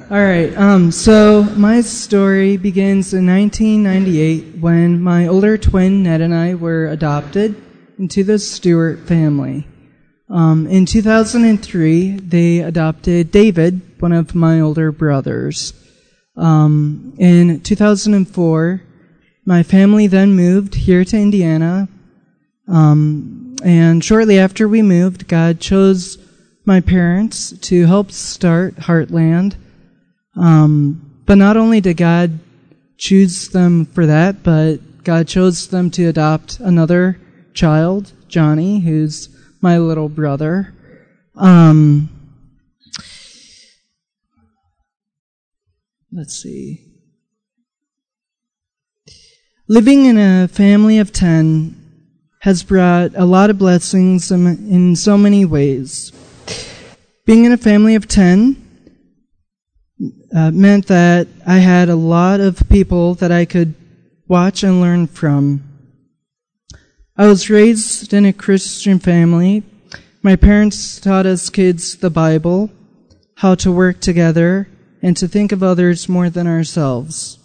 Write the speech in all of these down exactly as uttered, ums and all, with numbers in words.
All right, um, so my story begins in nineteen ninety-eight when my older twin, Ned, and I were adopted into the Stewart family. Um, in two thousand three, they adopted David, one of my older brothers. Um, in two thousand four, my family then moved here to Indiana, um, and shortly after we moved, God chose my parents to help start Heartland. Um, but not only did God choose them for that, but God chose them to adopt another child, Johnny, who's my little brother. Um, let's see. Living in a family of ten has brought a lot of blessings in, in so many ways. Being in a family of ten uh, meant that I had a lot of people that I could watch and learn from. I was raised in a Christian family. My parents taught us kids the Bible, how to work together, and to think of others more than ourselves.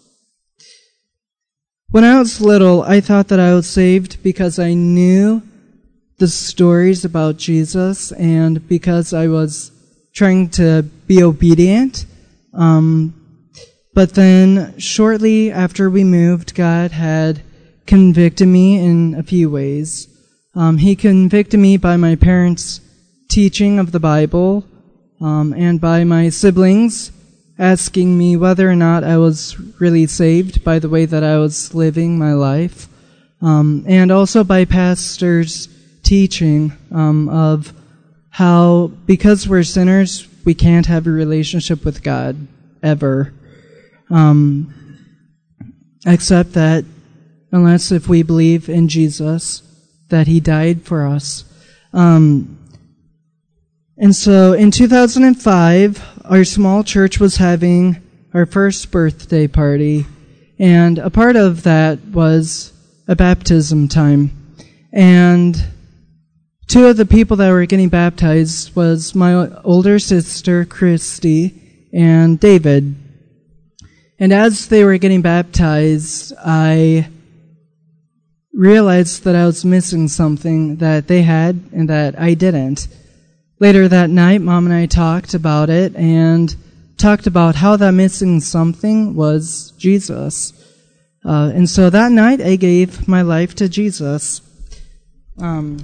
When I was little, I thought that I was saved because I knew the stories about Jesus and because I was trying to be obedient. Um, but then shortly after we moved, God had convicted me in a few ways. Um, he convicted me by my parents' teaching of the Bible, um, and by my siblings asking me whether or not I was really saved by the way that I was living my life, um, and also by pastors' teaching um, of how because we're sinners, we can't have a relationship with God ever, um, except that unless if we believe in Jesus, that he died for us. Um, and so in two thousand five, our small church was having our first birthday party, and a part of that was a baptism time. And two of the people that were getting baptized was my older sister, Christy, and David. And as they were getting baptized, I realized that I was missing something that they had and that I didn't. Later that night, Mom and I talked about it and talked about how that missing something was Jesus. Uh, and so that night, I gave my life to Jesus. Um,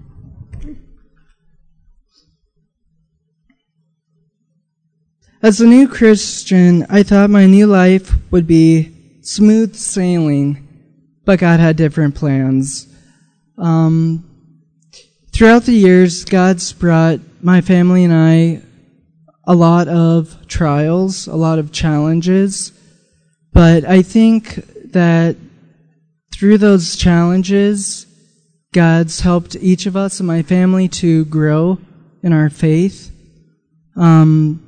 as a new Christian, I thought my new life would be smooth sailing, but God had different plans. Um, throughout the years, God's brought my family and I a lot of trials, a lot of challenges, but I think that through those challenges, God's helped each of us and my family to grow in our faith. Um,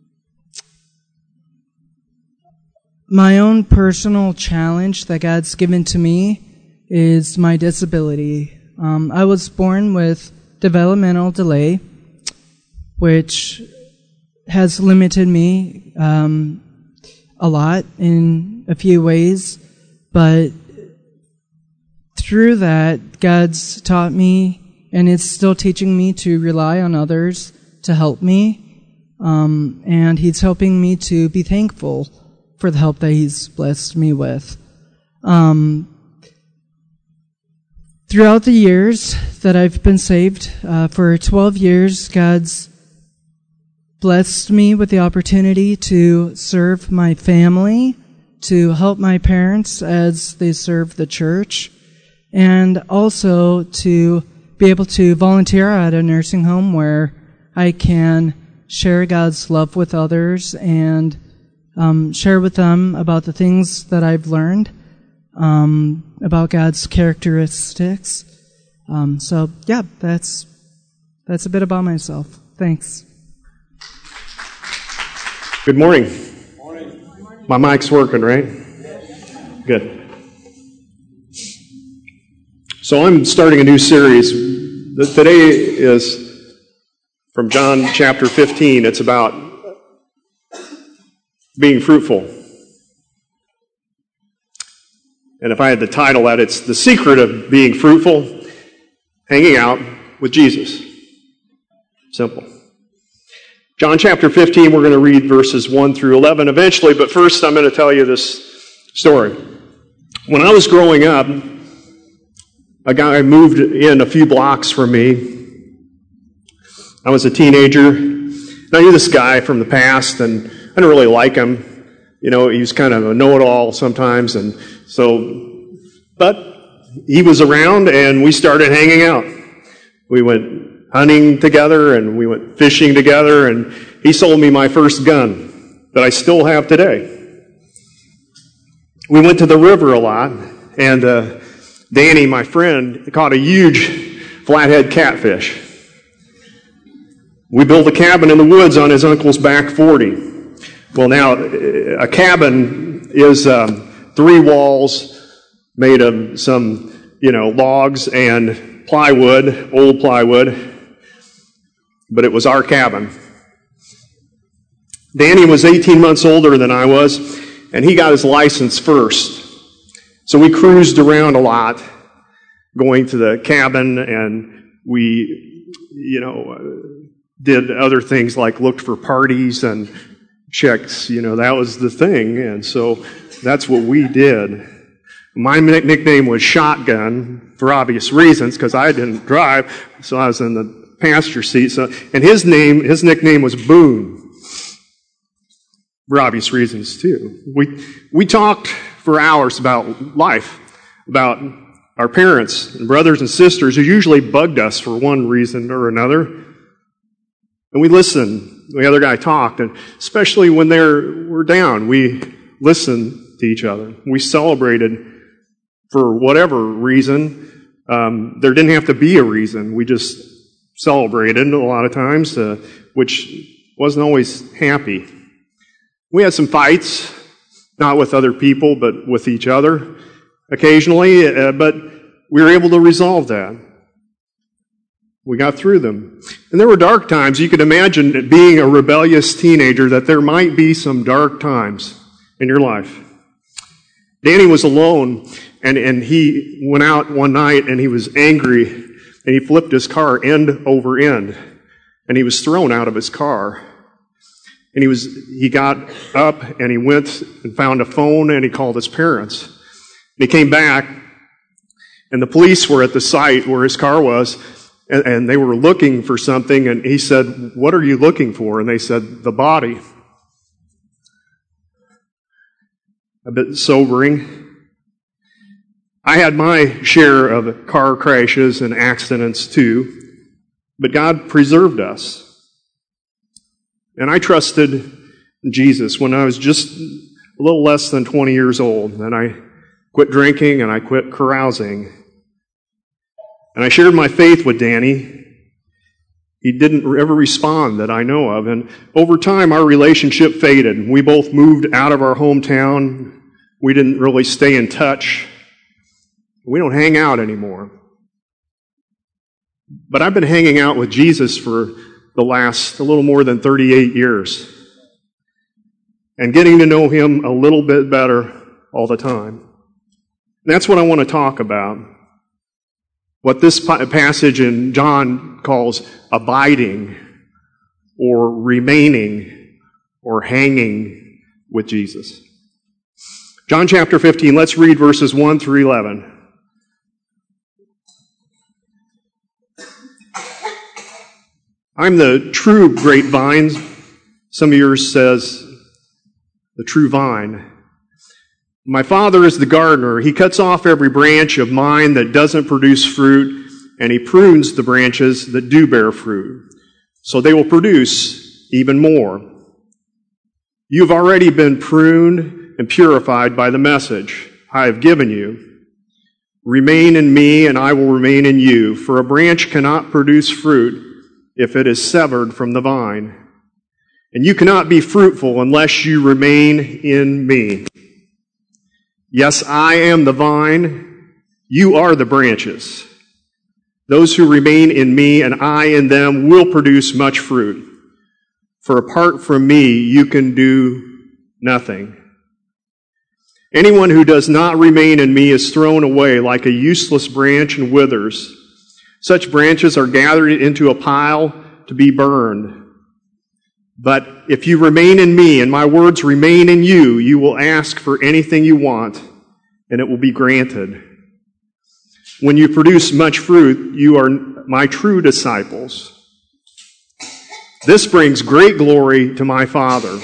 my own personal challenge that God's given to me is my disability. Um, I was born with developmental delay, which has limited me um, a lot in a few ways, but through that, God's taught me, and is still teaching me to rely on others to help me, um, and He's helping me to be thankful for the help that He's blessed me with. Um, throughout the years that I've been saved, uh, for twelve years, God's blessed me with the opportunity to serve my family, to help my parents as they serve the church, and also to be able to volunteer at a nursing home where I can share God's love with others and um, share with them about the things that I've learned, um, about God's characteristics. Um, so, yeah, that's that's a bit about myself. Thanks. Good morning. Morning. My mic's working, right? Good. So I'm starting a new series. Today is from John chapter fifteen. It's about being fruitful. And if I had to title that, it's the secret of being fruitful, hanging out with Jesus. Simple. John chapter fifteen, we're going to read verses one through eleven eventually, but first I'm going to tell you this story. When I was growing up, a guy moved in a few blocks from me. I was a teenager, and I knew this guy from the past, and I didn't really like him. You know, he was kind of a know-it-all sometimes, and so, but he was around, and we started hanging out. We went hunting together, and we went fishing together, and he sold me my first gun that I still have today. We went to the river a lot, and uh, Danny, my friend, caught a huge flathead catfish. We built a cabin in the woods on his uncle's back forty. Well, now, a cabin is um, three walls made of some, you know, logs and plywood, old plywood, but it was our cabin. Danny was eighteen months older than I was, and he got his license first. So we cruised around a lot, going to the cabin, and we, you know, did other things like looked for parties and checks. You know, that was the thing, and so that's what we did. My nickname was Shotgun for obvious reasons, because I didn't drive, so I was in the passenger seat. So, and his name, his nickname was Boone, for obvious reasons too. We we talked for hours about life, about our parents and brothers and sisters who usually bugged us for one reason or another. And we listened. The other guy talked, and especially when they were down, we listened to each other. We celebrated for whatever reason. Um, there didn't have to be a reason. We just celebrated a lot of times, uh, which wasn't always happy. We had some fights, not with other people, but with each other occasionally, uh, but we were able to resolve that. We got through them. And there were dark times. You could imagine being a rebellious teenager that there might be some dark times in your life. Danny was alone, and, and he went out one night and he was angry, and he flipped his car end over end, and he was thrown out of his car. And he was he got up and he went and found a phone and he called his parents. And he came back, and the police were at the site where his car was, and, and they were looking for something, and he said, "What are you looking for?" And they said, "The body." A bit sobering. I had my share of car crashes and accidents too, but God preserved us. And I trusted Jesus when I was just a little less than twenty years old. And I quit drinking and I quit carousing. And I shared my faith with Danny. He didn't ever respond that I know of. And over time, our relationship faded. We both moved out of our hometown. We didn't really stay in touch. We don't hang out anymore. But I've been hanging out with Jesus for the last a little more than thirty-eight years, and getting to know Him a little bit better all the time. And that's what I want to talk about. What this passage in John calls abiding, or remaining, or hanging with Jesus. John chapter fifteen, let's read verses one through eleven. I'm the true grapevine. Some of yours says the true vine. My Father is the gardener. He cuts off every branch of mine that doesn't produce fruit, and He prunes the branches that do bear fruit, so they will produce even more. You have already been pruned and purified by the message I have given you. Remain in me, and I will remain in you, for a branch cannot produce fruit if it is severed from the vine. And you cannot be fruitful unless you remain in me. Yes, I am the vine. You are the branches. Those who remain in me and I in them will produce much fruit. For apart from me, you can do nothing. Anyone who does not remain in me is thrown away like a useless branch and withers. Such branches are gathered into a pile to be burned. But if you remain in me and my words remain in you, you will ask for anything you want, and it will be granted. When you produce much fruit, you are my true disciples. This brings great glory to my Father.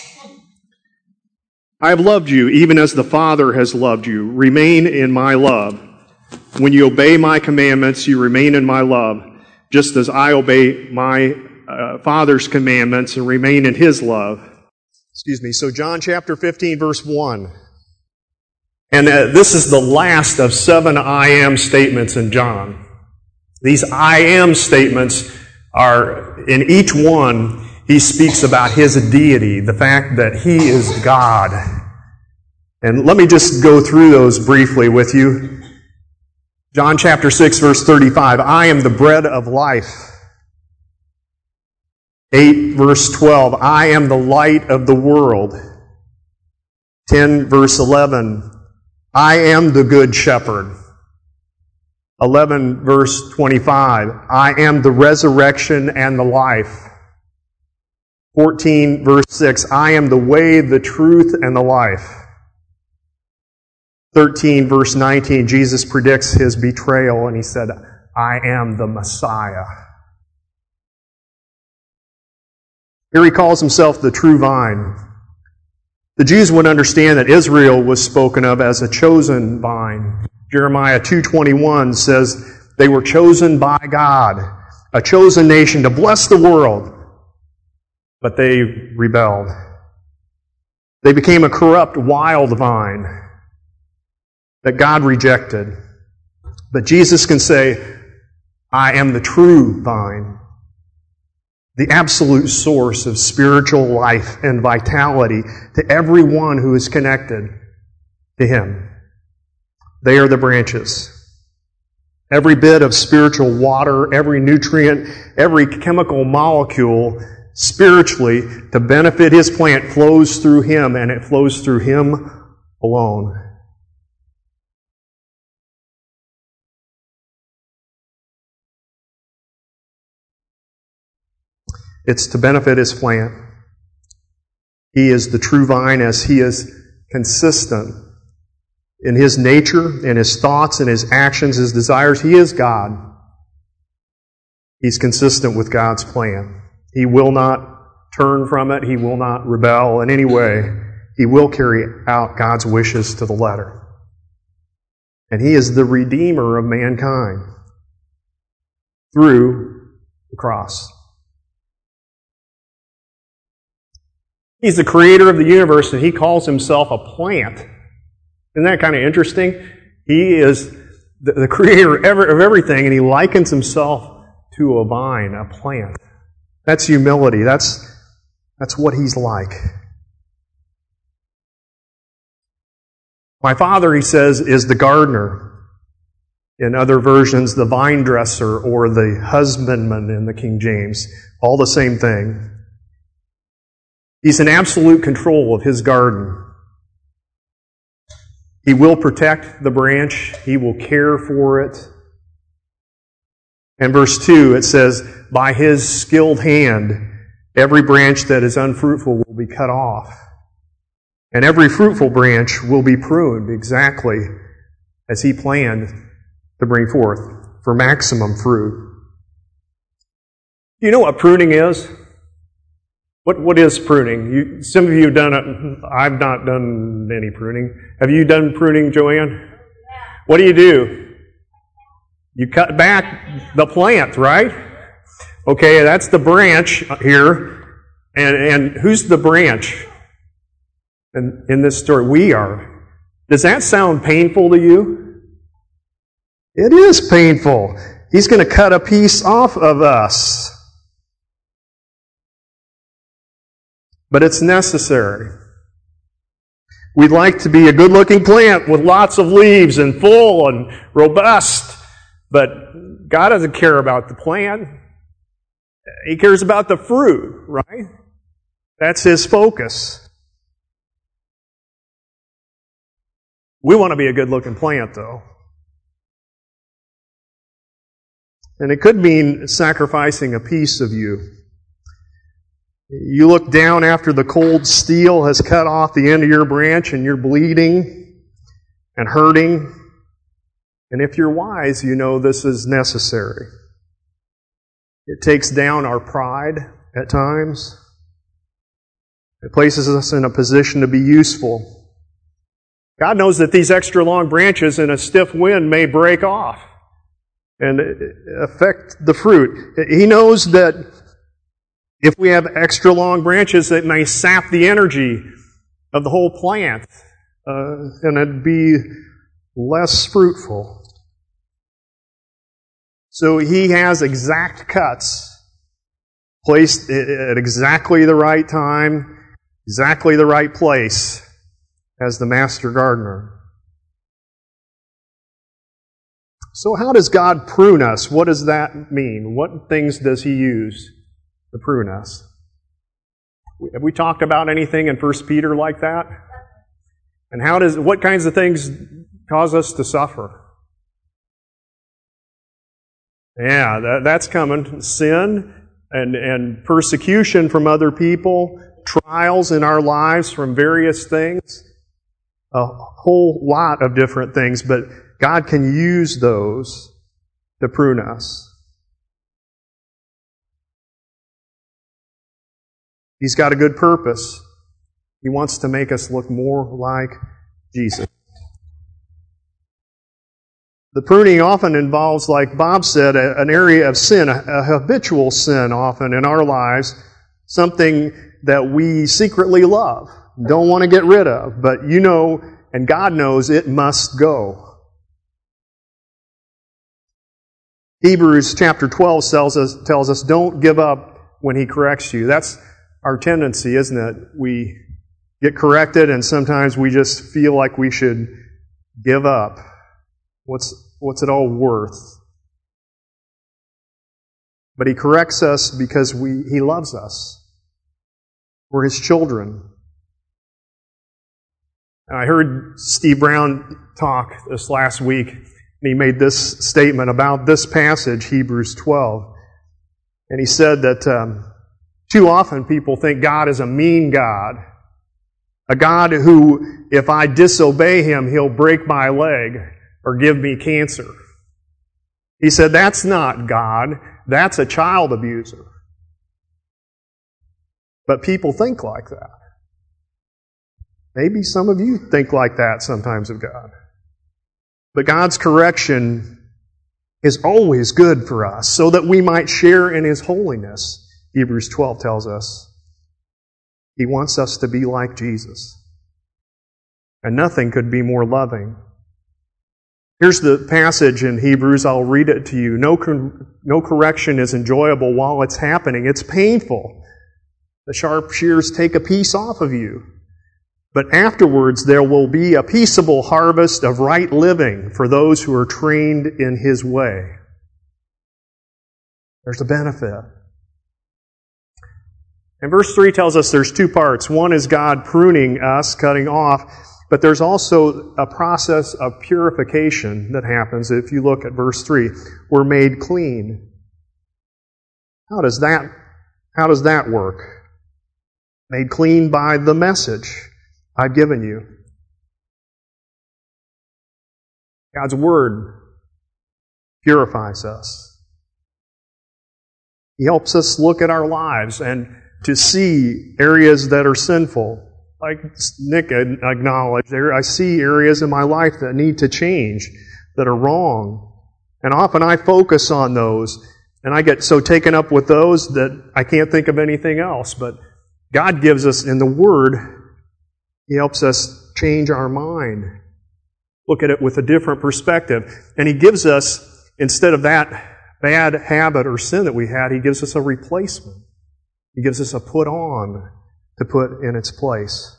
I have loved you even as the Father has loved you. Remain in my love. When you obey my commandments, you remain in my love, just as I obey my uh, Father's commandments and remain in his love. Excuse me. So John chapter fifteen, verse one. And uh, this is the last of seven I am statements in John. These I am statements are, in each one, he speaks about his deity, the fact that he is God. And let me just go through those briefly with you. John chapter six, verse thirty-five, I am the bread of life. eight, verse twelve, I am the light of the world. ten, verse eleven, I am the good shepherd. eleven, verse twenty-five, I am the resurrection and the life. fourteen, verse six, I am the way, the truth, and the life. thirteen, verse nineteen, Jesus predicts his betrayal, and he said, I am the Messiah. Here he calls himself the true vine. The Jews would understand that Israel was spoken of as a chosen vine. Jeremiah two twenty-one says they were chosen by God, a chosen nation to bless the world. But they rebelled. They became a corrupt, wild vine that God rejected. But Jesus can say, I am the true vine, the absolute source of spiritual life and vitality to everyone who is connected to him. They are the branches. Every bit of spiritual water, every nutrient, every chemical molecule spiritually to benefit his plant flows through him, and it flows through him alone. It's to benefit his plant. He is the true vine as he is consistent in his nature, in his thoughts, in his actions, his desires. He is God. He's consistent with God's plan. He will not turn from it. He will not rebel in any way. He will carry out God's wishes to the letter. And he is the Redeemer of mankind through the cross. He's the creator of the universe, and he calls himself a plant. Isn't that kind of interesting? He is the, the creator of, ever, of everything, and he likens himself to a vine, a plant. That's humility. That's, that's what he's like. My Father, he says, is the gardener. In other versions, the vine dresser or the husbandman in the King James. All the same thing. He's in absolute control of his garden. He will protect the branch. He will care for it. And verse two, it says, by his skilled hand, every branch that is unfruitful will be cut off. And every fruitful branch will be pruned exactly as he planned to bring forth for maximum fruit. Do you know what pruning is? What What is pruning? You, some of you have done it. I've not done any pruning. Have you done pruning, Joanne? What do you do? You cut back the plant, right? Okay, that's the branch here. And, and who's the branch in, in this story? We are. Does that sound painful to you? It is painful. He's going to cut a piece off of us. But it's necessary. We'd like to be a good-looking plant with lots of leaves and full and robust. But God doesn't care about the plant. He cares about the fruit, right? That's his focus. We want to be a good-looking plant, though. And it could mean sacrificing a piece of you. You look down after the cold steel has cut off the end of your branch and you're bleeding and hurting. And if you're wise, you know this is necessary. It takes down our pride at times. It places us in a position to be useful. God knows that these extra long branches in a stiff wind may break off and affect the fruit. He knows that if we have extra long branches, it may sap the energy of the whole plant, uh, and it'd be less fruitful. So He has exact cuts placed at exactly the right time, exactly the right place as the master gardener. So how does God prune us? What does that mean? What things does He use to prune us? Have we talked about anything in First Peter like that? And how does what kinds of things cause us to suffer? Yeah, that, that's coming. Sin and, and persecution from other people, trials in our lives from various things, a whole lot of different things, but God can use those to prune us. He's got a good purpose. He wants to make us look more like Jesus. The pruning often involves, like Bob said, an area of sin, a habitual sin often in our lives, something that we secretly love, don't want to get rid of, but you know, and God knows it must go. Hebrews chapter twelve tells us, tells us, don't give up when He corrects you. That's our tendency, isn't it? We get corrected and sometimes we just feel like we should give up. What's, what's it all worth? But He corrects us because we, He loves us. We're His children. And I heard Steve Brown talk this last week, and he made this statement about this passage, Hebrews twelve. And he said that um, too often people think God is a mean God. A God who, if I disobey Him, He'll break my leg or give me cancer. He said, that's not God. That's a child abuser. But people think like that. Maybe some of you think like that sometimes of God. But God's correction is always good for us, so that we might share in His holiness, Hebrews twelve tells us. He wants us to be like Jesus. And nothing could be more loving. Here's the passage in Hebrews. I'll read it to you. No, no correction is enjoyable while it's happening. It's painful. The sharp shears take a piece off of you. But afterwards there will be a peaceable harvest of right living for those who are trained in His way. There's a benefit. And verse three tells us there's two parts. One is God pruning us, cutting off, but there's also a process of purification that happens. If you look at verse three, we're made clean. How does that, how does that work? Made clean by the message I've given you. God's Word purifies us. He helps us look at our lives and to see areas that are sinful. Like Nick acknowledged, I see areas in my life that need to change, that are wrong. And often I focus on those, and I get so taken up with those that I can't think of anything else. But God gives us in the Word, He helps us change our mind, look at it with a different perspective. And He gives us, instead of that bad habit or sin that we had, He gives us a replacement. He gives us a put on to put in its place.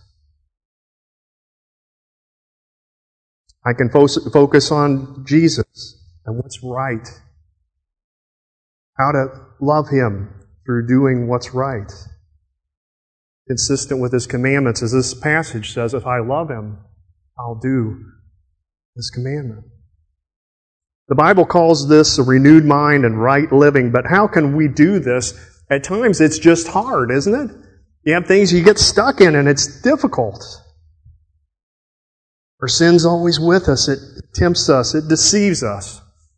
I can fo- focus on Jesus and what's right. How to love Him through doing what's right. Consistent with His commandments, as this passage says, if I love Him, I'll do His commandment. The Bible calls this a renewed mind and right living, but how can we do this? At times it's just hard, isn't it? You have things you get stuck in and it's difficult. Our sin's always with us. It tempts us. It deceives us.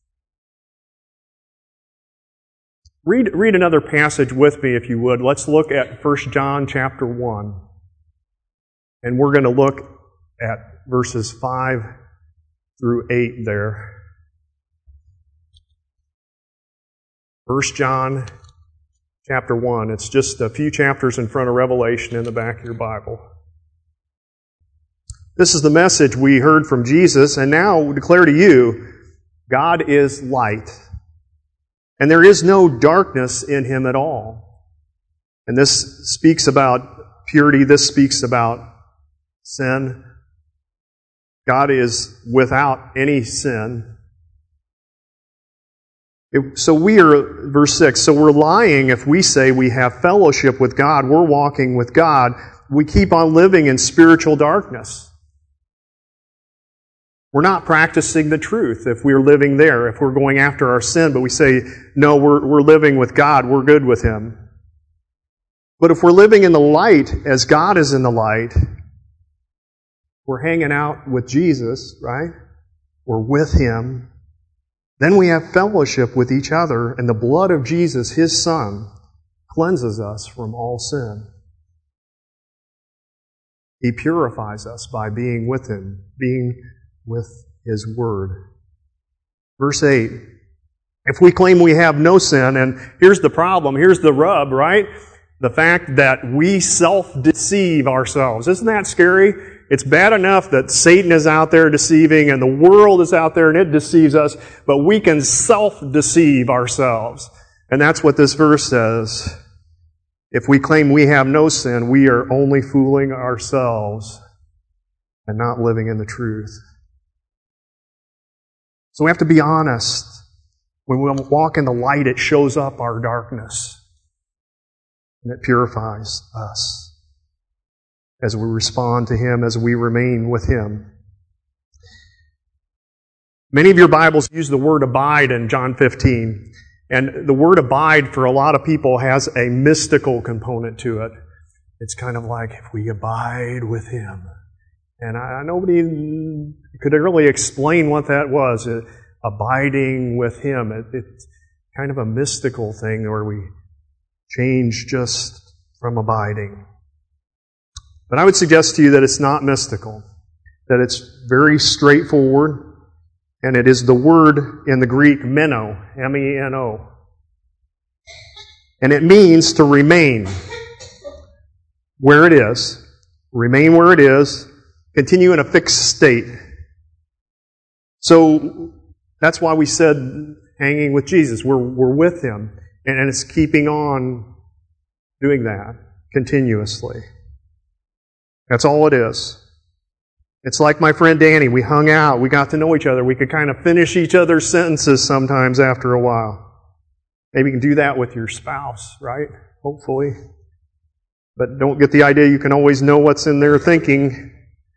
Read, read another passage with me, if you would. Let's look at First John chapter one. And we're going to look at verses five through eight there. First John chapter one. It's just a few chapters in front of Revelation in the back of your Bible. This is the message we heard from Jesus, and now we declare to you, God is light, and there is no darkness in Him at all. And this speaks about purity, this speaks about sin. God is without any sin. It, so we are, verse six, so we're lying if we say we have fellowship with God, we're walking with God, we keep on living in spiritual darkness. We're not practicing the truth if we're living there, if we're going after our sin, but we say, no, we're, we're living with God, we're good with Him. But if we're living in the light as God is in the light, we're hanging out with Jesus, right? We're with Him. Then we have fellowship with each other, and the blood of Jesus, His Son, cleanses us from all sin. He purifies us by being with Him, being with His Word. Verse eight. If we claim we have no sin, and here's the problem, here's the rub, right? The fact that we self-deceive ourselves. Isn't that scary? It's bad enough that Satan is out there deceiving and the world is out there and it deceives us, but we can self-deceive ourselves. And that's what this verse says. If we claim we have no sin, we are only fooling ourselves and not living in the truth. So we have to be honest. When we walk in the light, it shows up our darkness. And it purifies us as we respond to Him, as we remain with Him. Many of your Bibles use the word abide in John fifteen. And the word abide for a lot of people has a mystical component to it. It's kind of like if we abide with Him. And I, nobody could really explain what that was, uh, abiding with Him. It, it's kind of a mystical thing where we change just from abiding. But I would suggest to you that it's not mystical, that it's very straightforward, and it is the word in the Greek meno, M E N O. And it means to remain where it is, remain where it is, continue in a fixed state. So that's why we said hanging with Jesus. We're, we're with Him. And, and it's keeping on doing that continuously. That's all it is. It's like my friend Danny. We hung out. We got to know each other. We could kind of finish each other's sentences sometimes after a while. Maybe you can do that with your spouse, right? Hopefully. But don't get the idea you can always know what's in their thinking.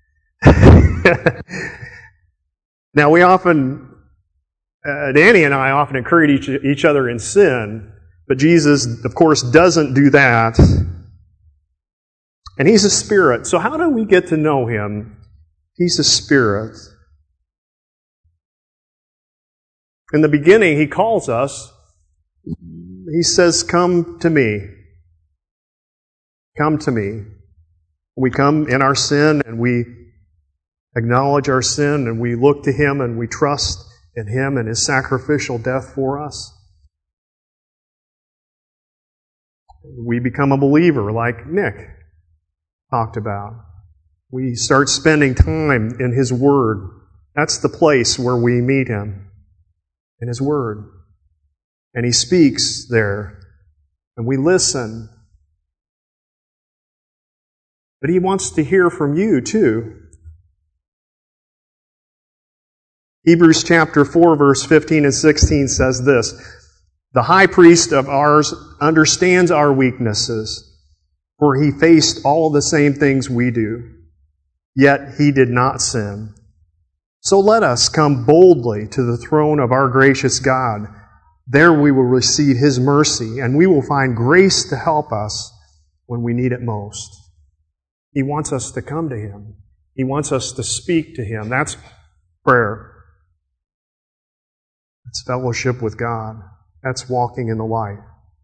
Now, we often, uh, Danny and I often encourage each, each other in sin, but Jesus, of course, doesn't do that. And He's a spirit. So how do we get to know Him? He's a spirit. In the beginning, He calls us. He says, come to me. Come to me. We come in our sin and we acknowledge our sin and we look to Him and we trust in Him and His sacrificial death for us. We become a believer like Nick talked about. We start spending time in His Word. That's the place where we meet Him, in His Word. And He speaks there, and we listen. But He wants to hear from you too. Hebrews chapter four, verse fifteen and sixteen says this, the high priest of ours understands our weaknesses, for He faced all the same things we do, yet He did not sin. So let us come boldly to the throne of our gracious God. There we will receive His mercy, and we will find grace to help us when we need it most. He wants us to come to Him. He wants us to speak to Him. That's prayer. It's fellowship with God. That's walking in the light.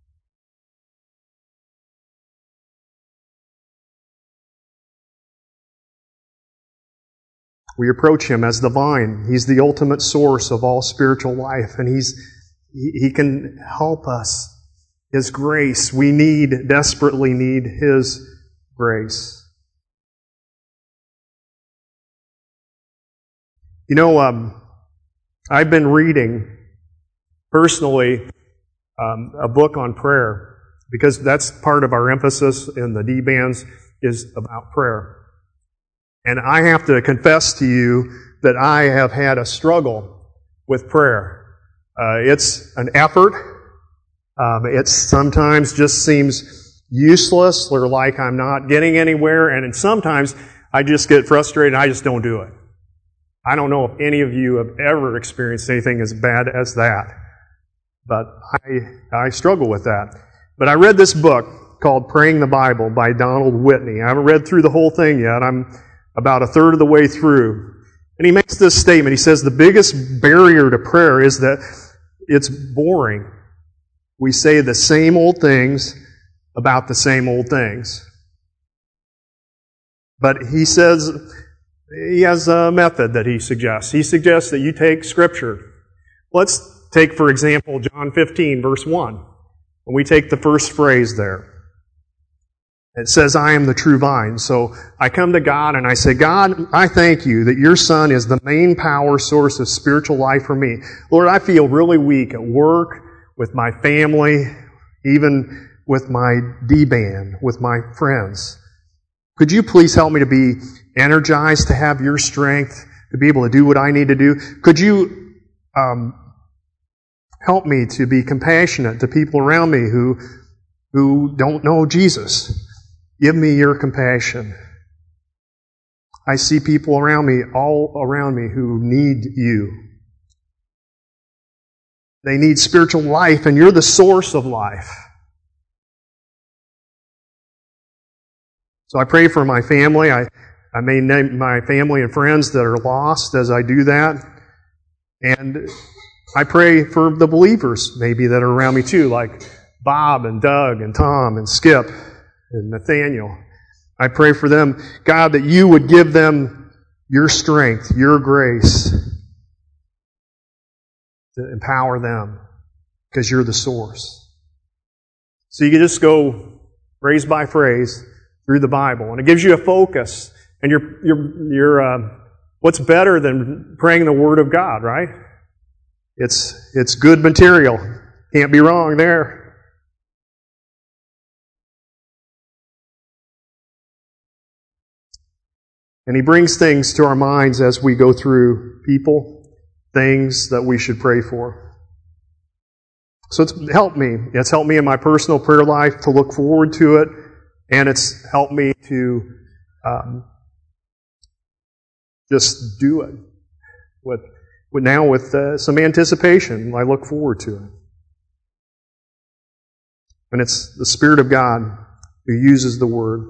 We approach Him as the vine. He's the ultimate source of all spiritual life, and He's He, he can help us. His grace. We need, desperately need His grace. You know, um, I've been reading, personally, um, a book on prayer, because that's part of our emphasis in the D-bands is about prayer. And I have to confess to you that I have had a struggle with prayer. Uh, it's an effort. Um, it sometimes just seems useless or like I'm not getting anywhere. And sometimes I just get frustrated and I just don't do it. I don't know if any of you have ever experienced anything as bad as that. But I, I struggle with that. But I read this book called Praying the Bible by Donald Whitney. I haven't read through the whole thing yet. I'm about a third of the way through. And he makes this statement. He says, the biggest barrier to prayer is that it's boring. We say the same old things about the same old things. But he says, he has a method that he suggests. He suggests that you take Scripture. Let's take, for example, John fifteen, verse one. And we take the first phrase there. It says, I am the true vine. So I come to God and I say, God, I thank you that your Son is the main power source of spiritual life for me. Lord, I feel really weak at work, with my family, even with my D-band, with my friends. Could you please help me to be energized, to have your strength, to be able to do what I need to do? Could you um, help me to be compassionate to people around me who, who don't know Jesus? Give me your compassion. I see people around me, all around me, who need you. They need spiritual life, and you're the source of life. So I pray for my family. I, I may name my family and friends that are lost as I do that. And I pray for the believers, maybe, that are around me too, like Bob and Doug and Tom and Skip and Nathaniel. I pray for them, God, that you would give them your strength, your grace to empower them, because you're the source. So you can just go phrase by phrase through the Bible, and it gives you a focus. And you're, you're, you're, uh, what's better than praying the Word of God, right? It's, it's good material. Can't be wrong there. And He brings things to our minds as we go through people, things that we should pray for. So it's helped me. It's helped me in my personal prayer life to look forward to it, and it's helped me to um, just do it with, with now with uh, some anticipation. I look forward to it. And it's the Spirit of God who uses the Word.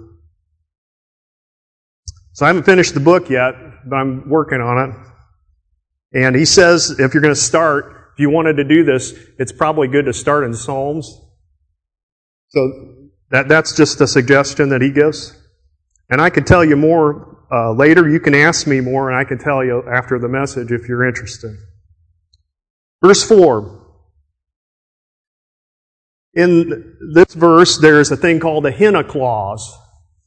So I haven't finished the book yet, but I'm working on it. And he says, if you're going to start, if you wanted to do this, it's probably good to start in Psalms. So that that's just a suggestion that he gives. And I can tell you more uh, later. You can ask me more, and I can tell you after the message if you're interested. Verse four. In this verse, there is a thing called a hina clause.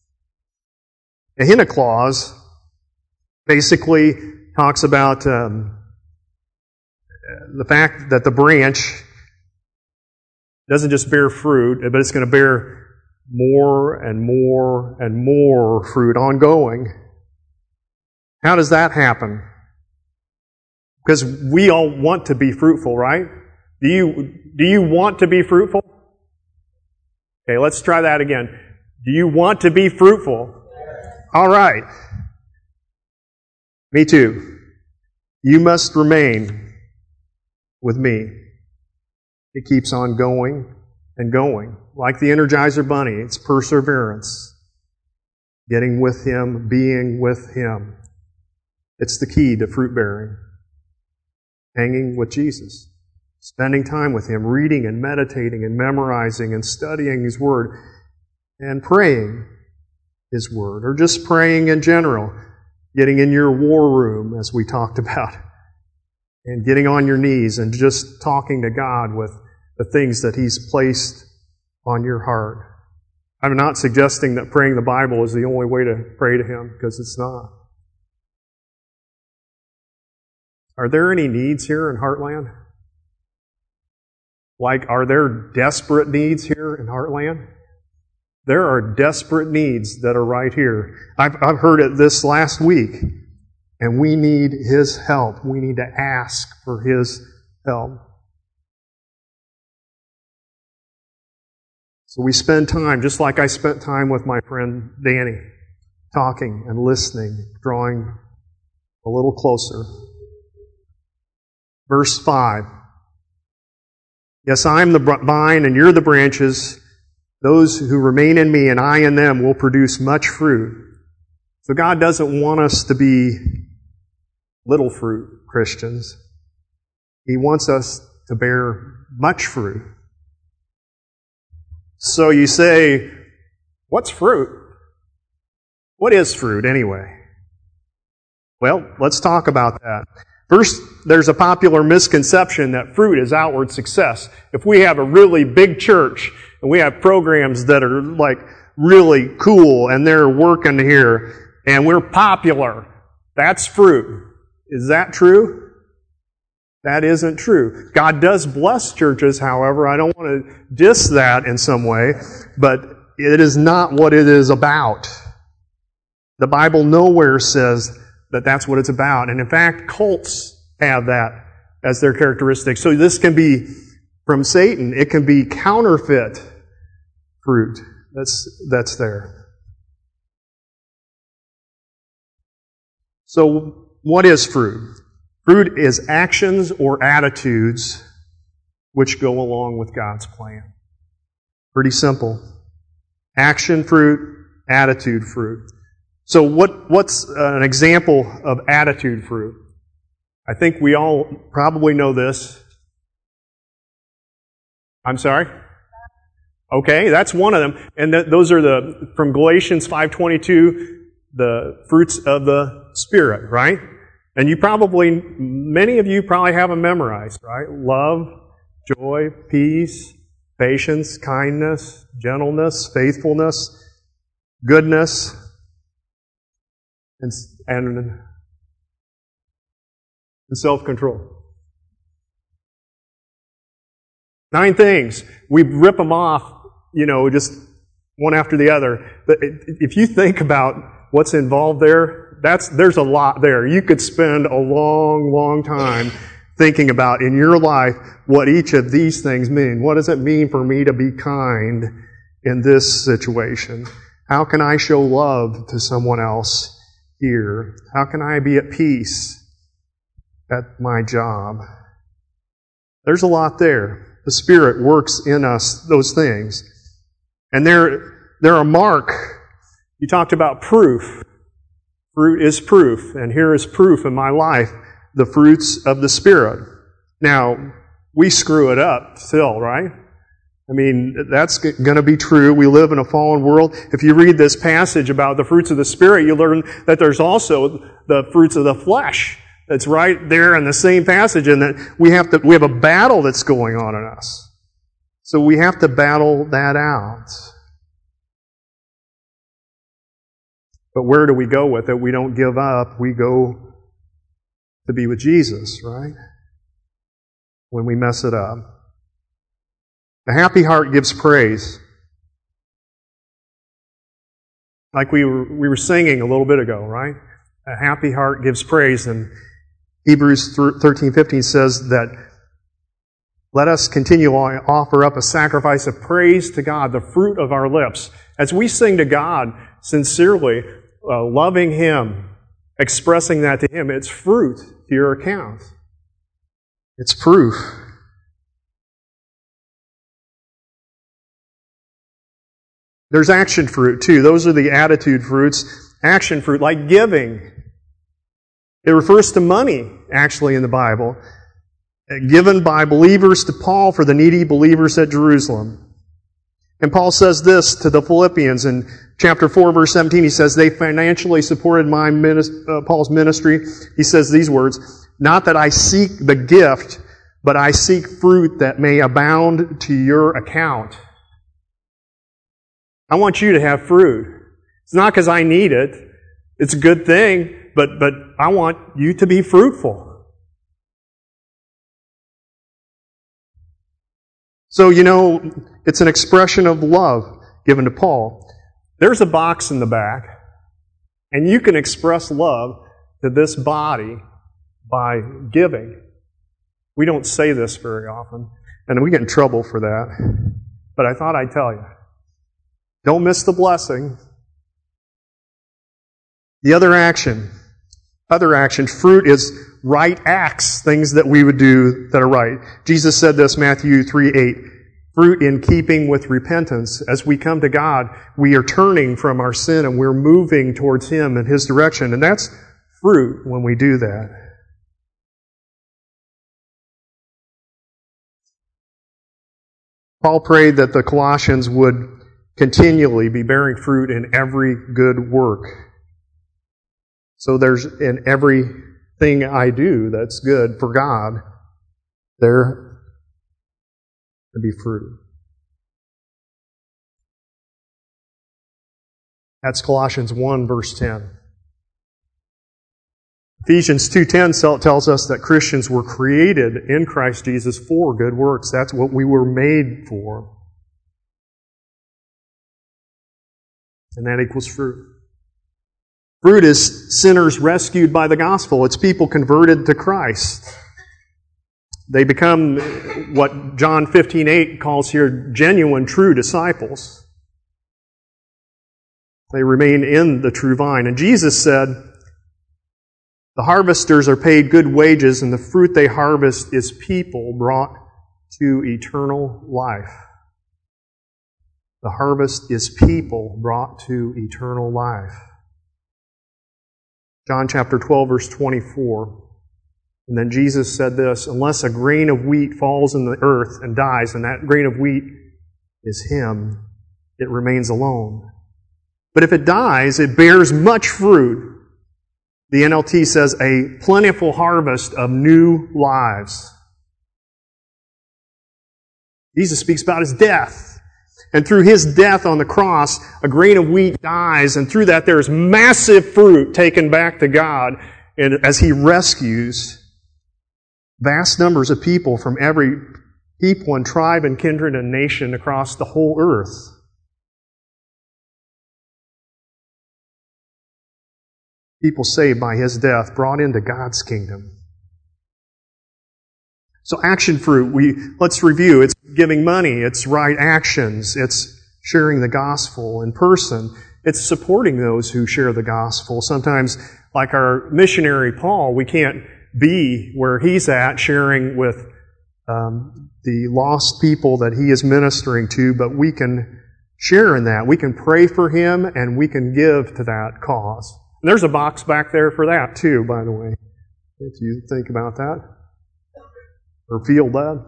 A hina clause basically talks about um, the fact that the branch doesn't just bear fruit, but it's going to bear more and more and more fruit ongoing. How does that happen? Because we all want to be fruitful, right? Do you, do you want to be fruitful? Okay, let's try that again. Do you want to be fruitful? All right. Me too. You must remain with me. It keeps on going and going. Like the Energizer Bunny, it's perseverance. Getting with Him, being with Him. It's the key to fruit bearing. Hanging with Jesus. Spending time with Him, reading and meditating and memorizing and studying His Word and praying His Word, or just praying in general. Getting in your war room, as we talked about, and getting on your knees and just talking to God with the things that He's placed on your heart. I'm not suggesting that praying the Bible is the only way to pray to Him, because it's not. Are there any needs here in Heartland? Like, are there desperate needs here in Heartland? There are desperate needs that are right here. I've, I've heard it this last week, and we need His help. We need to ask for His help. So we spend time, just like I spent time with my friend Danny, talking and listening, drawing a little closer. Verse five. Yes, I am the vine and you're the branches. Those who remain in me and I in them will produce much fruit. So God doesn't want us to be little fruit Christians. He wants us to bear much fruit. So you say, what's fruit? What is fruit anyway? Well, let's talk about that. First, there's a popular misconception that fruit is outward success. If we have a really big church and we have programs that are like really cool and they're working here and we're popular, that's fruit. Is that true? That isn't true. God does bless churches, however. I don't want to diss that in some way, but it is not what it is about. The Bible nowhere says that that's what it's about. And in fact, cults have that as their characteristic. So this can be from Satan. It can be counterfeit fruit that's, that's there. So what is fruit? Fruit is actions or attitudes which go along with God's plan. Pretty simple. Action fruit, attitude fruit. So what, what's an example of attitude fruit? I think we all probably know this. I'm sorry? Okay, that's one of them. And th- those are the, from Galatians five twenty-two, the fruits of the Spirit, right? And you probably, many of you probably have them memorized, right? Love, joy, peace, patience, kindness, gentleness, faithfulness, goodness, and, and, and self-control. Nine things. We rip them off, you know, just one after the other. But if you think about what's involved there, that's there's a lot there. You could spend a long, long time thinking about in your life what each of these things mean. What does it mean for me to be kind in this situation? How can I show love to someone else here? How can I be at peace at my job? There's a lot there. The Spirit works in us those things. And they're, they're a mark. You talked about proof. Fruit is proof. And here is proof in my life. The fruits of the Spirit. Now, we screw it up still, right? I mean, that's going to be true. We live in a fallen world. If you read this passage about the fruits of the Spirit, you learn that there's also the fruits of the flesh. That's right there in the same passage, and that we have to we have a battle that's going on in us. So we have to battle that out. But where do we go with it? We don't give up. We go to be with Jesus, right? When we mess it up. A happy heart gives praise. Like we were, we were singing a little bit ago, right? A happy heart gives praise. And Hebrews thirteen fifteen says that let us continually offer up a sacrifice of praise to God, the fruit of our lips. As we sing to God sincerely, uh, loving Him expressing that to Him. It's fruit to your account. It's proof. There's action fruit too. Those are the attitude fruits. Action fruit, like giving. It refers to money, actually, in the Bible. Given by believers to Paul for the needy believers at Jerusalem. And Paul says this to the Philippians in chapter four, verse seventeen. He says, they financially supported my minis- uh, Paul's ministry. He says these words, not that I seek the gift, but I seek fruit that may abound to your account. I want you to have fruit. It's not because I need it. It's a good thing, but, but I want you to be fruitful. So, you know, it's an expression of love given to Paul. There's a box in the back, and you can express love to this body by giving. We don't say this very often, and we get in trouble for that. But I thought I'd tell you. Don't miss the blessing. The other action, other action, fruit is right acts, things that we would do that are right. Jesus said this, Matthew three eight, fruit in keeping with repentance. As we come to God, we are turning from our sin and we're moving towards Him and His direction. And that's fruit when we do that. Paul prayed that the Colossians would continually be bearing fruit in every good work. So there's in everything I do that's good for God, there to be fruit. That's Colossians one, verse ten. Ephesians two ten tells us that Christians were created in Christ Jesus for good works. That's what we were made for. And that equals fruit. Fruit is sinners rescued by the gospel. It's people converted to Christ. They become what John fifteen eight calls here genuine, true disciples. They remain in the true vine. And Jesus said, the harvesters are paid good wages, and the fruit they harvest is people brought to eternal life. The harvest is people brought to eternal life. John chapter twelve, verse twenty-four. And then Jesus said this, unless a grain of wheat falls in the earth and dies, and that grain of wheat is Him, it remains alone. But if it dies, it bears much fruit. The N L T says a plentiful harvest of new lives. Jesus speaks about His death. And through His death on the cross, a grain of wheat dies, and through that there is massive fruit taken back to God and as He rescues vast numbers of people from every people and tribe and kindred and nation across the whole earth. People saved by His death, brought into God's kingdom. So action fruit, we let's review. It's giving money, it's right actions, it's sharing the gospel in person, it's supporting those who share the gospel. Sometimes, like our missionary Paul, we can't be where he's at sharing with um, the lost people that he is ministering to, but we can share in that. We can pray for him and we can give to that cause. And there's a box back there for that too, by the way, if you think about that. Or feel that.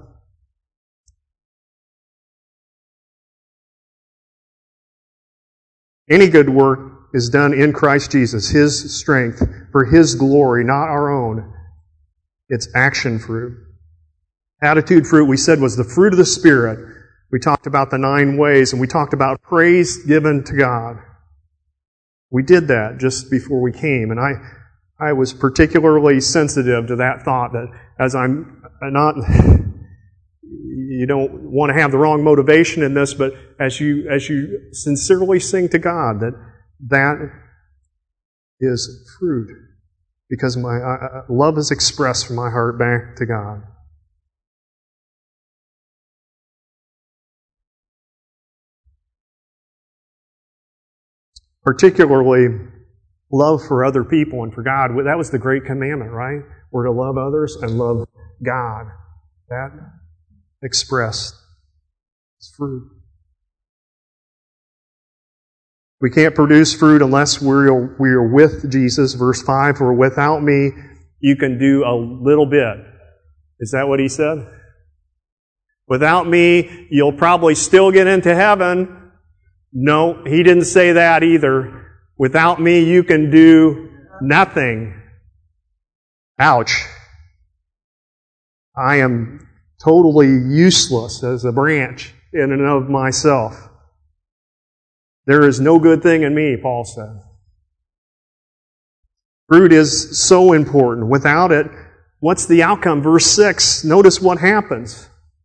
Any good work is done in Christ Jesus, His strength, for His glory, not our own. It's action fruit. Attitude fruit, we said, was the fruit of the Spirit. We talked about the nine ways, and we talked about praise given to God. We did that just before we came, and I, I was particularly sensitive to that thought that as I'm not, you don't want to have the wrong motivation in this, but as you as you sincerely sing to God, that that is fruit, because my uh, love is expressed from my heart back to God. Particularly love for other people and for God. That was the great commandment, right? We're to love others and love God. That expressed as fruit. We can't produce fruit unless we're, we're with Jesus. Verse five, for without me, you can do a little bit. Is that what he said? Without me, you'll probably still get into heaven. No, he didn't say that either. Without me, you can do nothing. Ouch. I am totally useless as a branch in and of myself. There is no good thing in me, Paul said. Fruit is so important. Without it, what's the outcome? Verse six, notice what happens.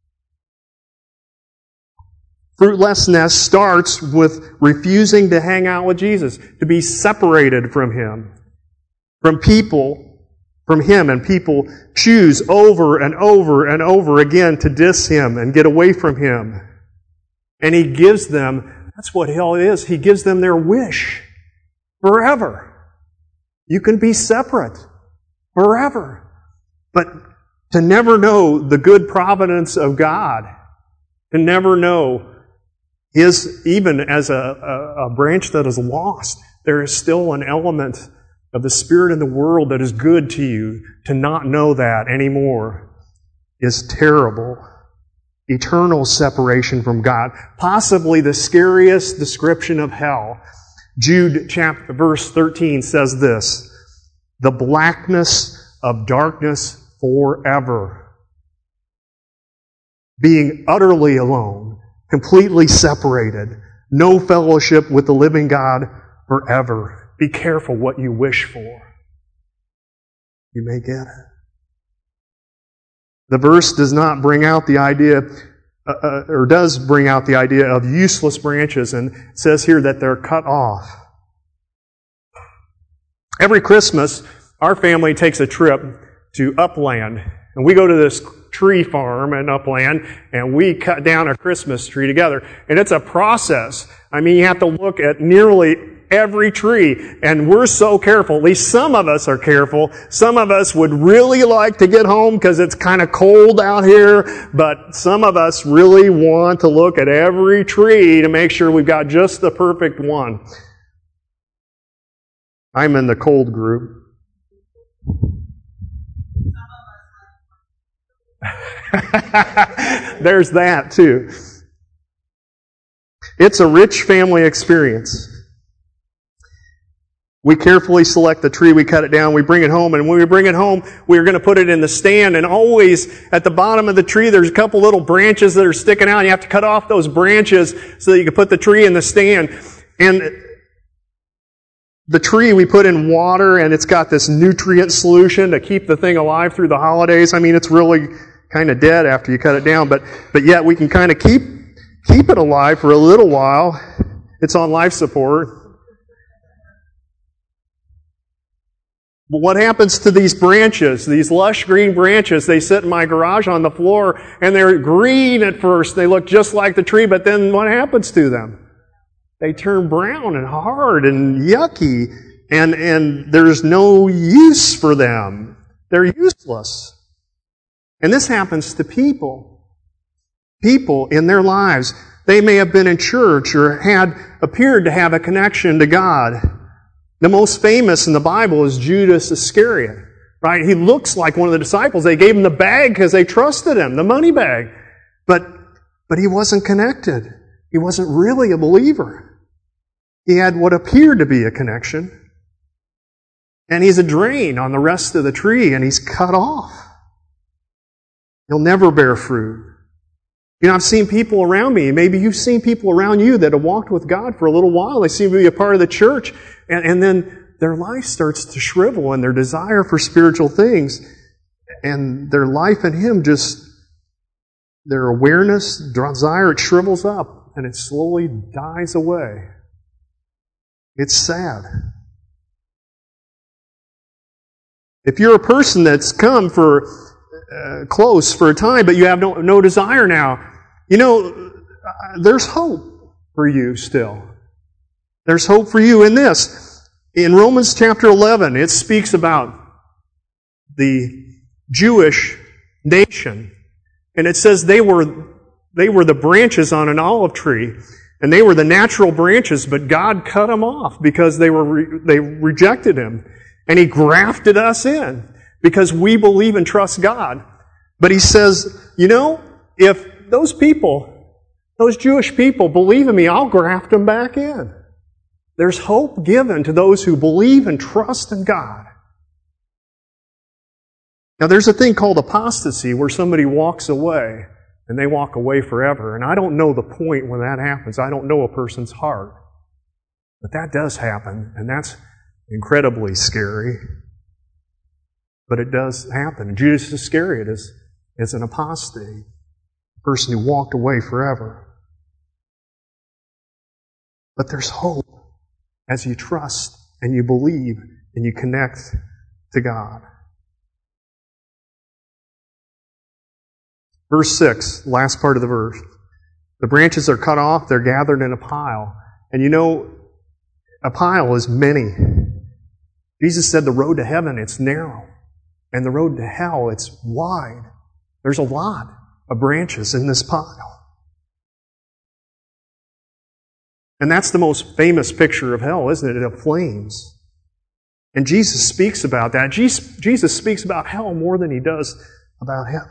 Fruitlessness starts with refusing to hang out with Jesus, to be separated from Him, from people, from Him, and people choose over and over and over again to diss Him and get away from Him. And He gives them, that's what hell is, He gives them their wish forever. You can be separate forever. But to never know the good providence of God, to never know His, even as a, a, a branch that is lost, there is still an element of the Spirit in the world that is good to you. To not know that anymore is terrible. Eternal separation from God. Possibly the scariest description of hell. Jude chapter verse thirteen says this, the blackness of darkness forever. Being utterly alone, completely separated, no fellowship with the living God forever. Be careful what you wish for. You may get it. The verse does not bring out the idea, uh, or does bring out the idea of useless branches, and it says here that they're cut off. Every Christmas, our family takes a trip to Upland, and we go to this tree farm in Upland, and we cut down a Christmas tree together. And it's a process. I mean, you have to look at nearly every tree, and we're so careful. At least some of us are careful. Some of us would really like to get home because it's kind of cold out here, but some of us really want to look at every tree to make sure we've got just the perfect one. I'm in the cold group. There's that too. It's a rich family experience. We carefully select the tree, we cut it down, we bring it home, and when we bring it home, we're going to put it in the stand, and always at the bottom of the tree there's a couple little branches that are sticking out, and you have to cut off those branches so that you can put the tree in the stand. And the tree we put in water, and it's got this nutrient solution to keep the thing alive through the holidays. I mean, it's really kind of dead after you cut it down, but but yet we can kind of keep keep it alive for a little while. It's on life support. But what happens to these branches, these lush green branches? They sit in my garage on the floor, and they're green at first. They look just like the tree, but then what happens to them? They turn brown and hard and yucky, and, and there's no use for them. They're useless. And this happens to people. People in their lives. They may have been in church or had appeared to have a connection to God. The most famous in the Bible is Judas Iscariot, right? He looks like one of the disciples. They gave him the bag because they trusted him, the money bag. But, but he wasn't connected. He wasn't really a believer. He had what appeared to be a connection. And he's a drain on the rest of the tree, and he's cut off. He'll never bear fruit. You know, I've seen people around me, maybe you've seen people around you that have walked with God for a little while. They seem to be a part of the church, and, and then their life starts to shrivel, and their desire for spiritual things, and their life in Him just, their awareness, desire, it shrivels up, and it slowly dies away. It's sad. If you're a person that's come for uh, close for a time, but you have no, no desire now, you know, there's hope for you still. There's hope for you in this. In Romans chapter eleven, it speaks about the Jewish nation. And it says they were, they were the branches on an olive tree. And they were the natural branches, but God cut them off because they were re- they rejected Him. And He grafted us in because we believe and trust God. But He says, you know, if those people, those Jewish people believe in me, I'll graft them back in. There's hope given to those who believe and trust in God. Now, there's a thing called apostasy where somebody walks away and they walk away forever. And I don't know the point when that happens. I don't know a person's heart. But that does happen, and that's incredibly scary. But it does happen. Judas Iscariot is, is an apostate, a person who walked away forever. But there's hope as you trust and you believe and you connect to God. Verse six, last part of the verse. The branches are cut off, they're gathered in a pile. And you know, a pile is many. Jesus said the road to heaven, it's narrow. And the road to hell, it's wide. There's a lot of branches in this pile. And that's the most famous picture of hell, isn't it? Of flames. And Jesus speaks about that. Jesus speaks about hell more than He does about heaven.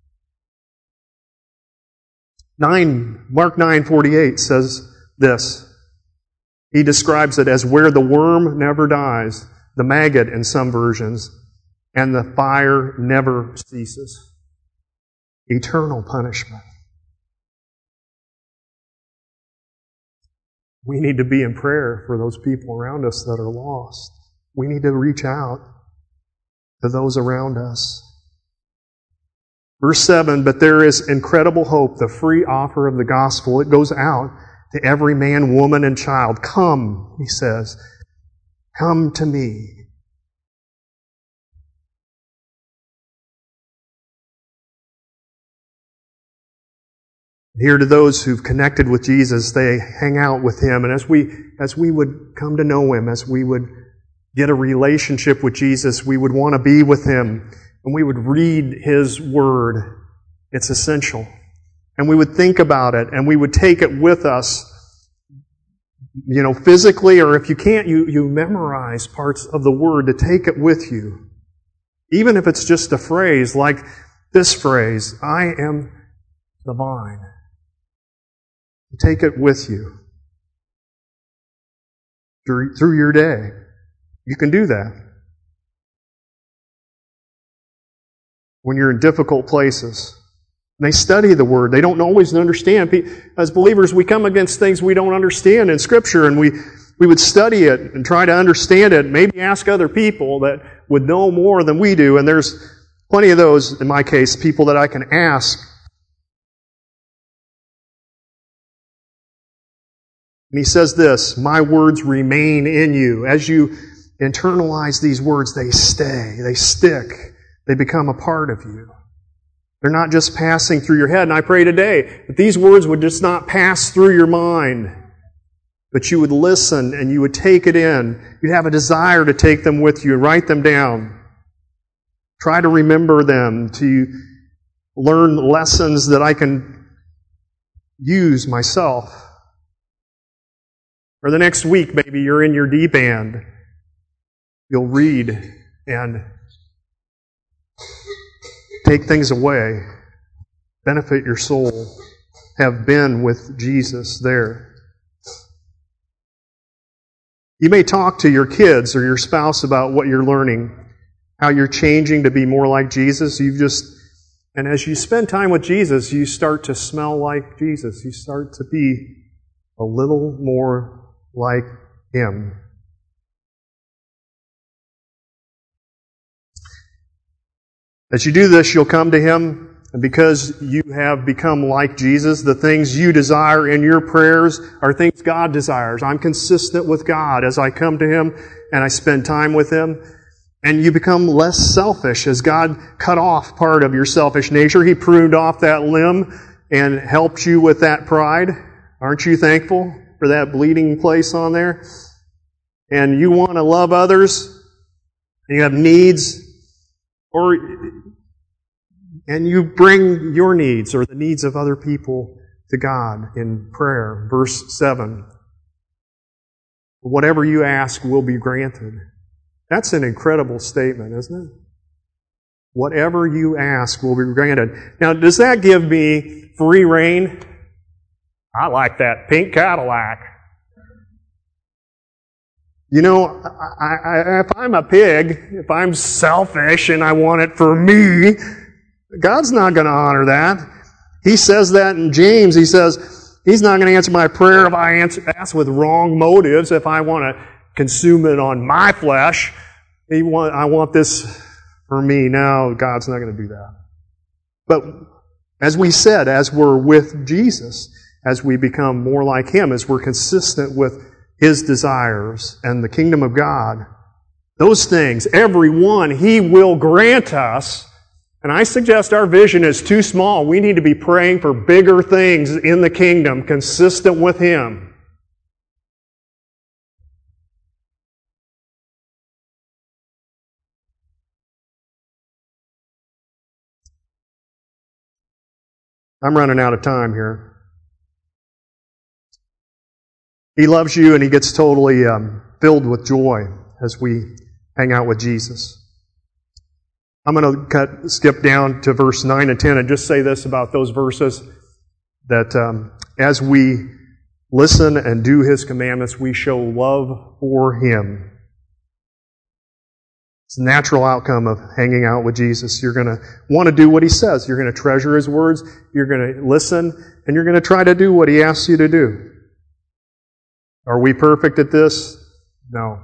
Nine, Mark nine forty-eight says this. He describes it as where the worm never dies, the maggot in some versions, and the fire never ceases. Eternal punishment. We need to be in prayer for those people around us that are lost. We need to reach out to those around us. Verse seven, but there is incredible hope, the free offer of the gospel. It goes out to every man, woman, and child. Come, He says, come to me. Here to those who've connected with Jesus, they hang out with Him. And as we, as we would come to know Him, as we would get a relationship with Jesus, we would want to be with Him. And we would read His Word. It's essential. And we would think about it, and we would take it with us, you know, physically, or if you can't, you, you memorize parts of the Word to take it with you. Even if it's just a phrase like this phrase, I am the vine. Take it with you through your day. You can do that. When you're in difficult places. And they study the Word. They don't always understand. As believers, we come against things we don't understand in Scripture, and we, we would study it and try to understand it, maybe ask other people that would know more than we do. And there's plenty of those, in my case, people that I can ask. And He says this, my words remain in you. As you internalize these words, they stay, they stick, they become a part of you. They're not just passing through your head. And I pray today that these words would just not pass through your mind, but you would listen and you would take it in. You'd have a desire to take them with you and write them down. Try to remember them, to learn lessons that I can use myself. Or the next week, maybe you're in your D band. You'll read and take things away. Benefit your soul. Have been with Jesus there. You may talk to your kids or your spouse about what you're learning, how you're changing to be more like Jesus. You've just, and as you spend time with Jesus, you start to smell like Jesus. You start to be a little more like Him. As you do this, you'll come to Him, and because you have become like Jesus, the things you desire in your prayers are things God desires. I'm consistent with God as I come to Him and I spend time with Him. And you become less selfish as God cut off part of your selfish nature. He pruned off that limb and helped you with that pride. Aren't you thankful for that bleeding place on there? and you want to love others, and you have needs, or and you bring your needs or the needs of other people to God in prayer. Verse seven. Whatever you ask will be granted. That's an incredible statement, isn't it? Whatever you ask will be granted. Now, does that give me free rein? I like that pink Cadillac. You know, I, I, if I'm a pig, if I'm selfish and I want it for me, God's not going to honor that. He says that in James. He says, He's not going to answer my prayer if I answer, ask with wrong motives, if I want to consume it on my flesh. He want, I want this for me. No, God's not going to do that. But as we said, as we're with Jesus, as we become more like Him, as we're consistent with His desires and the kingdom of God, those things, every one, He will grant us. And I suggest our vision is too small. We need to be praying for bigger things in the kingdom, consistent with Him. I'm running out of time here. He loves you, and He gets totally um, filled with joy as we hang out with Jesus. I'm going to cut, skip down to verse nine and ten and just say this about those verses, that um, as we listen and do His commandments, we show love for Him. It's a natural outcome of hanging out with Jesus. You're going to want to do what He says. You're going to treasure His words. You're going to listen, and you're going to try to do what He asks you to do. Are we perfect at this? No.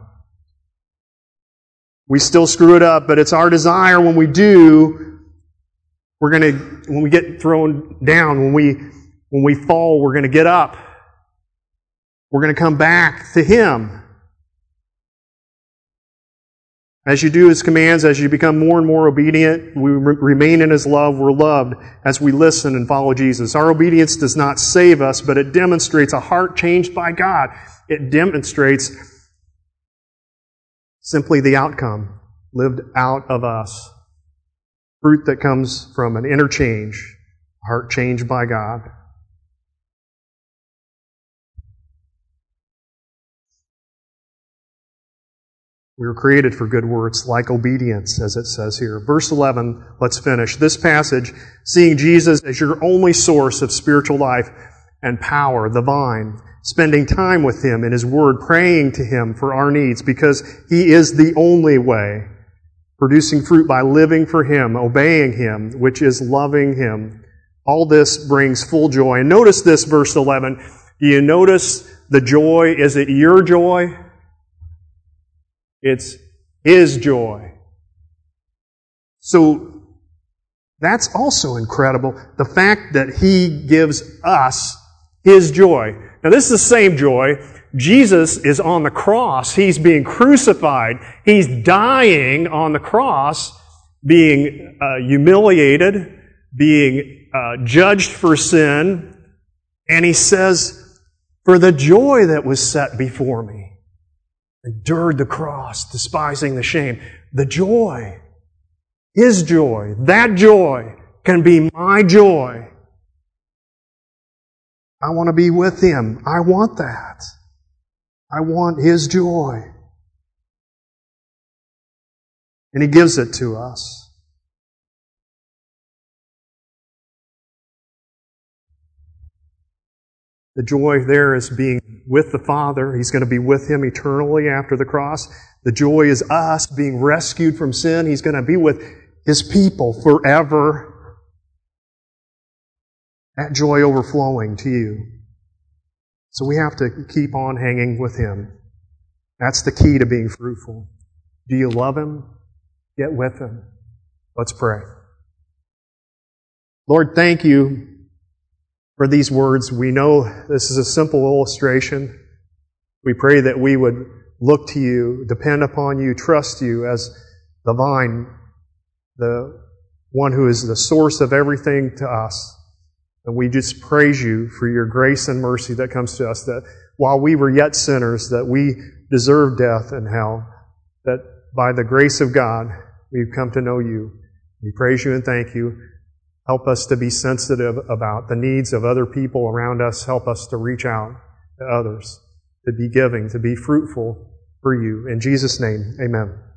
We still screw it up, but it's our desire when we do, we're going to, when we get thrown down, when we, when we fall, we're going to get up. We're going to come back to Him. As you do His commands, as you become more and more obedient, we re- remain in His love, we're loved as we listen and follow Jesus. Our obedience does not save us, but it demonstrates a heart changed by God. It demonstrates simply the outcome lived out of us. Fruit that comes from an interchange, heart changed by God. We were created for good works like obedience, as it says here. Verse eleven, let's finish. This passage, seeing Jesus as your only source of spiritual life and power, the vine, spending time with Him in His Word, praying to Him for our needs because He is the only way, producing fruit by living for Him, obeying Him, which is loving Him. All this brings full joy. And notice this, verse eleven. Do you notice the joy? Is it your joy? It's His joy. So that's also incredible. The fact that He gives us His joy. Now this is the same joy. Jesus is on the cross. He's being crucified. He's dying on the cross, being uh, humiliated, being uh, judged for sin. And He says, for the joy that was set before me, endured the cross, despising the shame. The joy, His joy, that joy can be my joy. I want to be with Him. I want that. I want His joy. And He gives it to us. The joy there is being with the Father. He's going to be with Him eternally after the cross. The joy is us being rescued from sin. He's going to be with His people forever. That joy overflowing to you. So we have to keep on hanging with Him. That's the key to being fruitful. Do you love Him? Get with Him. Let's pray. Lord, thank You for these words. We know this is a simple illustration. We pray that we would look to You, depend upon You, trust You as the vine, the one who is the source of everything to us. And we just praise You for Your grace and mercy that comes to us, that while we were yet sinners, that we deserved death and hell, that by the grace of God, we've come to know you. We praise you and thank you. Help us to be sensitive about the needs of other people around us. Help us to reach out to others, to be giving, to be fruitful for you. In Jesus' name, amen.